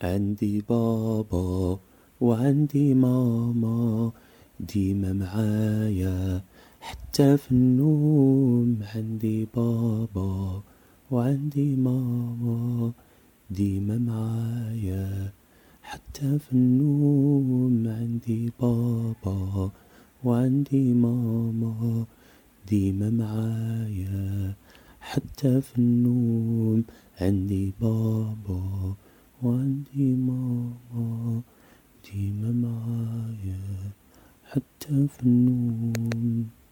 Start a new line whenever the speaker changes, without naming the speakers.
عندي بابا وعندي ماما ديما معايا حتى في النوم. عندي بابا وعندي ماما ديما معايا حتى في النوم. عندي بابا وعندي ماما ديما معايا حتى في النوم. عندي بابا وعندي ماما ديما معايا حتى في النوم.